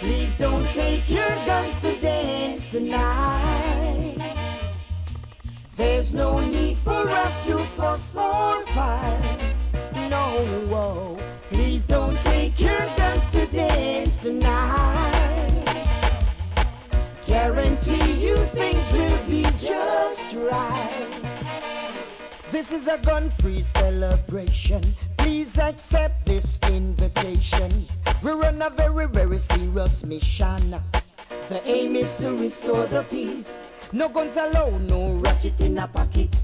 Please don't take your guns to dance tonight. There's no need for us to fuss or fight. No, please don't take your guns to dance tonight. Guarantee you things will be just right. This is a gun-free celebration. Please accept this invitation. We're on a very, very serious mission. The aim is to restore the peace. No guns allowed, no ratchet in a pocket.